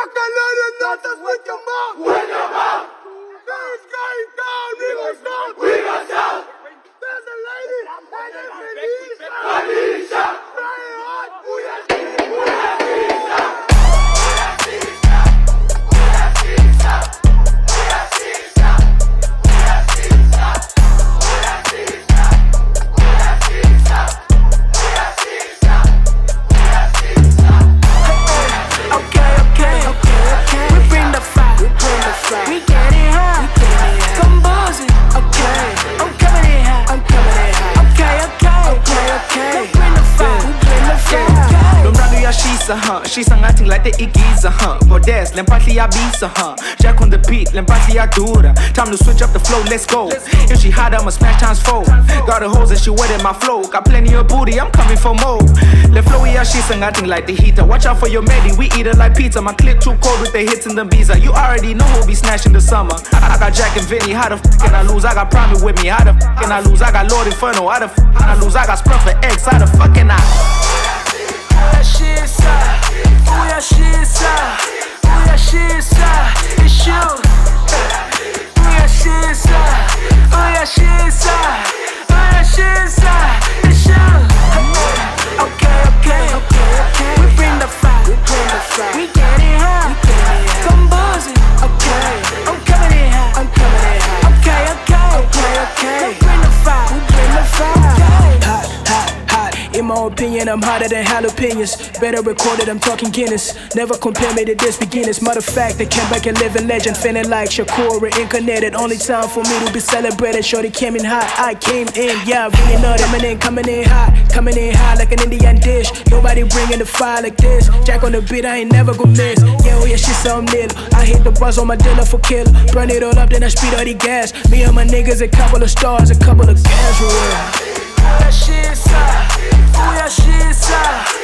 can learn the nonsense with your mouth. With your mouth. This going down, we gon' stop. We gon' stop. There's a lady, and it's Felicia. Very hard. We getting high, come buzzing. Okay, I'm coming in high. Okay. Come bring the fire, Lo mrado uyashisa shisa ngathi ngilade igiza Goddess, lempahla iyabisa Jack on the beat, lempahla iyadura. Time to switch up the flow, let's go. If she hot, I'ma smash times 4. Got a hose and she wet in my flow. Got plenty of booty, I'm coming for more. Le flow uyashisa ngathi ngilade heater. Watch out for your medi, we eat it like pizza. My clip too cold with the hits and the visa. You already know who'll be snatching the summer. I got Jack and Vinny, how the f can I lose? I got Prime with me, how the f can I lose? I got Lord Inferno, how the f can I lose? I got Spruff for X, how the fuck can I? It's you. It's you. Okay. We bring the fire. We getting high. Come buzzing. Okay, I'm coming in high. Okay. We bring the fire. Hot. In my opinion, I'm hotter than jalapenos. Better recorded, I'm talking Guinness. Never compare me to this beginners. Matter of fact, they came back and living legend. Feeling like Shakur reincarnated. Only time for me to be celebrated. Shorty came in hot, I came in. Yeah, really nutty. Coming in hot like an Indian dish. Nobody bringing the fire like this. Jack on the beat, I ain't never gonna miss. Yeah, she's something little. I hit the buzz on my dealer for killer. Burn it all up, then I speed all the gas. Me and my niggas, a couple of stars, a couple of casual. Shit's up.